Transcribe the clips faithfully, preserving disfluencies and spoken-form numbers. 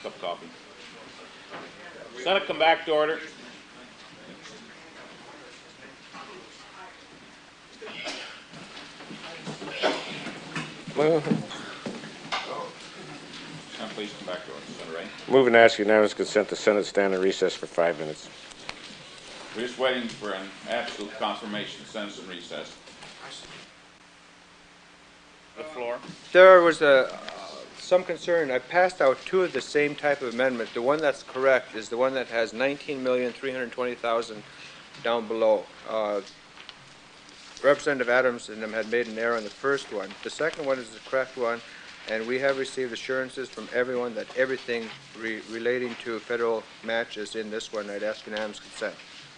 cup of coffee. Senate come back to order. Well, Senate, please come back to order. Senator Ray. move and ask unanimous consent the Senate stand in recess for five minutes. We're just waiting for an absolute confirmation. The Senate's in recess. The floor. There was a, uh, some concern. I passed out two of the same type of amendment. The one that's correct is the one that has nineteen million three hundred twenty thousand down below. Uh, Representative Adams and them had made an error on the first one. The second one is the correct one, and we have received assurances from everyone that everything re relating to federal match is in this one. I'd ask unanimous consent.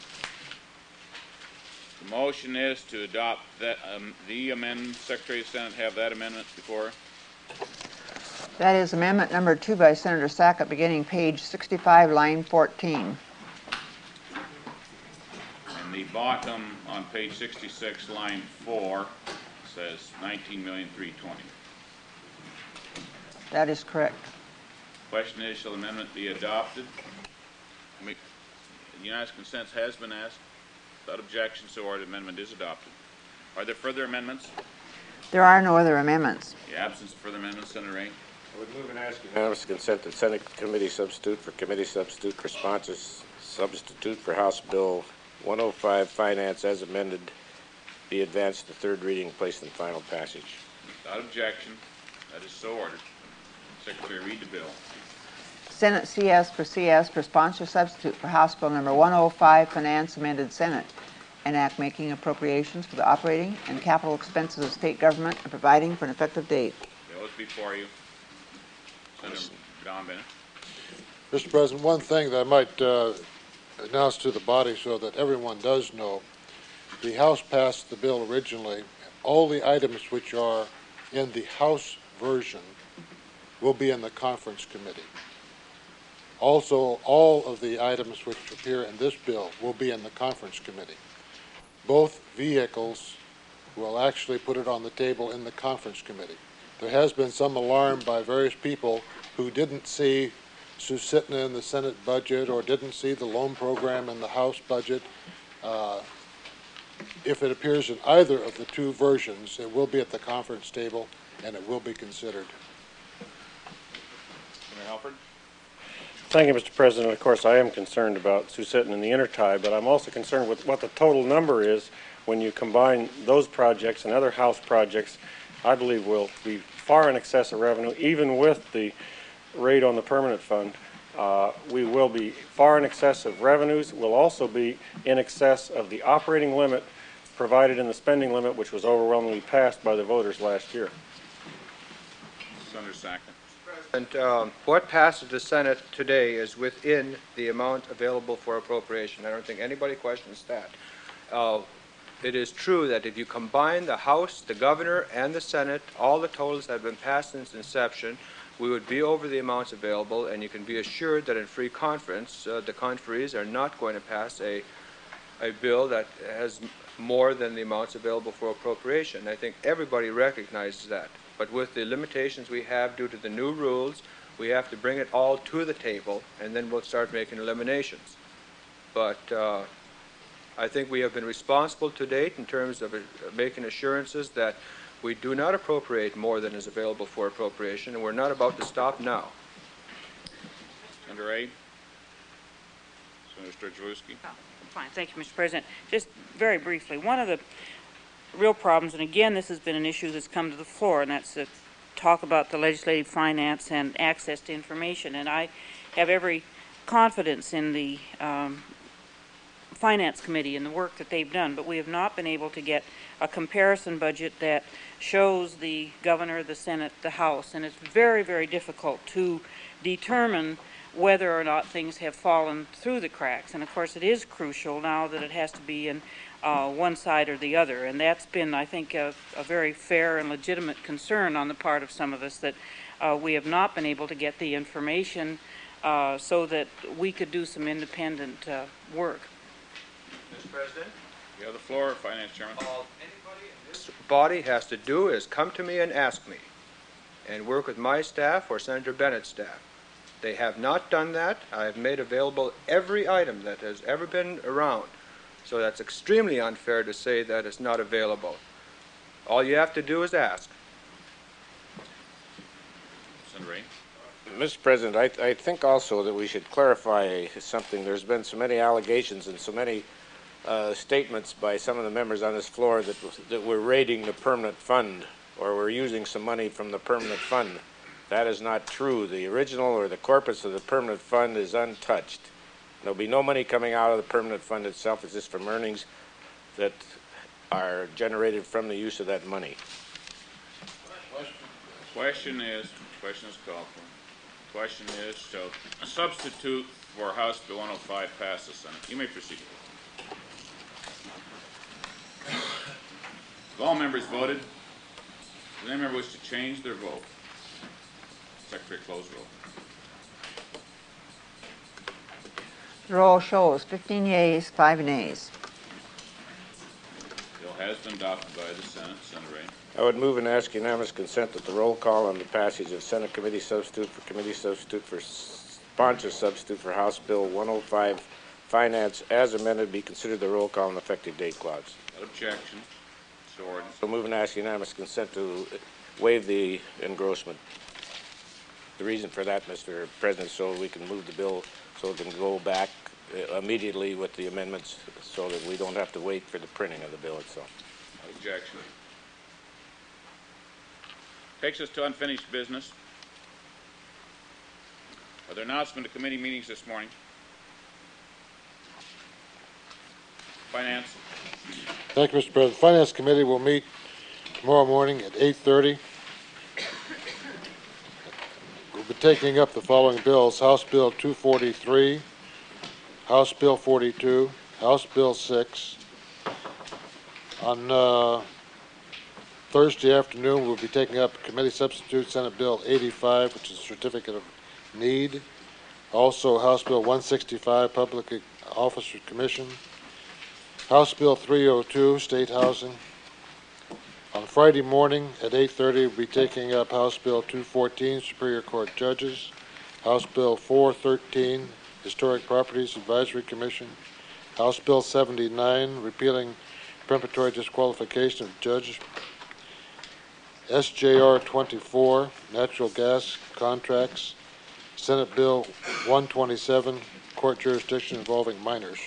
The motion is to adopt that um, the amendment. Secretary of Senate have that amendment before. That is amendment number two by Senator Sackett, beginning page sixty-five, line fourteen. And the bottom on page sixty-six, line four, says nineteen million three hundred twenty. That is correct. Question is, shall the amendment be adopted? Unanimous consent has been asked. Without objection, so ordered. Amendment is adopted. Are there further amendments? There are no other amendments. In the absence of further amendments, Senator Ray. I would move and ask unanimous consent that Senate committee substitute for committee substitute for sponsors substitute for House Bill one oh five Finance as amended be advanced to third reading and placed in final passage. Without objection, that is so ordered. Secretary, read the bill. Senate C S for C S for sponsor substitute for House Bill number one oh five Finance amended Senate. An act making appropriations for the operating and capital expenses of state government and providing for an effective date. Bill is before you. Senator Don Bennett. Mister President, one thing that I might uh, announce to the body so that everyone does know, the House passed the bill originally. All the items which are in the House version will be in the conference committee. Also, all of the items which appear in this bill will be in the conference committee. Both vehicles will actually put it on the table in the conference committee. There has been some alarm by various people who didn't see Susitna in the Senate budget or didn't see the loan program in the House budget. Uh, if it appears in either of the two versions, it will be at the conference table and it will be considered. Senator Halford. Thank you, Mister President. Of course, I am concerned about Susitna and the intertie, but I'm also concerned with what the total number is when you combine those projects and other House projects. I believe will be far in excess of revenue, even with the rate on the permanent fund. Uh, we will be far in excess of revenues. We'll also be in excess of the operating limit provided in the spending limit, which was overwhelmingly passed by the voters last year. Senator Sackett. And um, what passes the Senate today is within the amount available for appropriation. I don't think anybody questions that. Uh, it is true that if you combine the House, the Governor, and the Senate, all the totals that have been passed since inception, we would be over the amounts available, and you can be assured that in free conference, uh, the conferees are not going to pass a, a bill that has more than the amounts available for appropriation. I think everybody recognizes that. But with the limitations we have due to the new rules, we have to bring it all to the table, and then we'll start making eliminations. But uh, I think we have been responsible to date in terms of uh, making assurances that we do not appropriate more than is available for appropriation, and we're not about to stop now. Senator Ray. Senator Strzelecki. Oh, fine. Thank you, Mister President. Just very briefly, one of the real problems, and again, this has been an issue that's come to the floor, and that's to talk about the legislative finance and access to information. And I have every confidence in the um, Finance Committee and the work that they've done, but we have not been able to get a comparison budget that shows the Governor, the Senate, the House, and it's very, very difficult to determine whether or not things have fallen through the cracks. And of course, it is crucial now that it has to be in Uh, one side or the other, and that's been, I think, a, a very fair and legitimate concern on the part of some of us, that uh, we have not been able to get the information uh, so that we could do some independent uh, work. Mister President? You have the floor, Finance Chairman. All anybody in this body has to do is come to me and ask me, and work with my staff or Senator Bennett's staff. They have not done that. I have made available every item that has ever been around. So that's extremely unfair to say that it's not available. All you have to do is ask. Senator Ray? Mister President, I, I think also that we should clarify something. There's been so many allegations and so many uh, statements by some of the members on this floor that, that we're raiding the permanent fund or we're using some money from the permanent fund. That is not true. The original or the corpus of the permanent fund is untouched. There'll be no money coming out of the permanent fund itself. It's just from earnings that are generated from the use of that money. Question is, question is called for. Question is, shall a substitute for House Bill one oh five pass the Senate? You may proceed. Have all members voted? Does any member wish to change their vote? Secretary, close roll. The roll shows fifteen yeas, five nays. Bill has been adopted by the Senate. Senator Ray? I would move and ask unanimous consent that the roll call on the passage of Senate Committee Substitute for Committee Substitute for Sponsor Substitute for House Bill one oh five Finance as amended be considered the roll call and effective date clause. Without objection. So ordered. So move and ask unanimous consent to waive the engrossment. The reason for that, Mister President, so we can move the bill so it can go back uh, immediately with the amendments so that we don't have to wait for the printing of the bill itself. Without objection. Takes us to unfinished business. Are there announcements of committee meetings this morning? Finance. Thank you, Mister President. Finance Committee will meet tomorrow morning at eight thirty. We'll be taking up the following bills: House Bill two forty-three, House Bill forty-two, House Bill six. On uh, Thursday afternoon, we'll be taking up Committee Substitute Senate Bill eighty-five, which is a Certificate of Need. Also, House Bill one sixty-five, Public Officer Commission. House Bill three oh two, State Housing. On Friday morning at eight thirty, we'll be taking up House Bill two fourteen, Superior Court Judges. House Bill four thirteen, Historic Properties Advisory Commission. House Bill seventy-nine, repealing preparatory disqualification of judges. S J R twenty-four, natural gas contracts. Senate Bill one twenty-seven, court jurisdiction involving minors.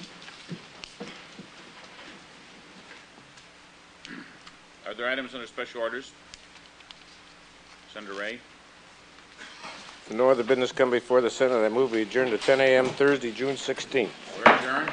Are there items under special orders? Senator Ray? No other business come before the Senate. I move we adjourn to ten a m Thursday, June sixteenth. We're adjourned.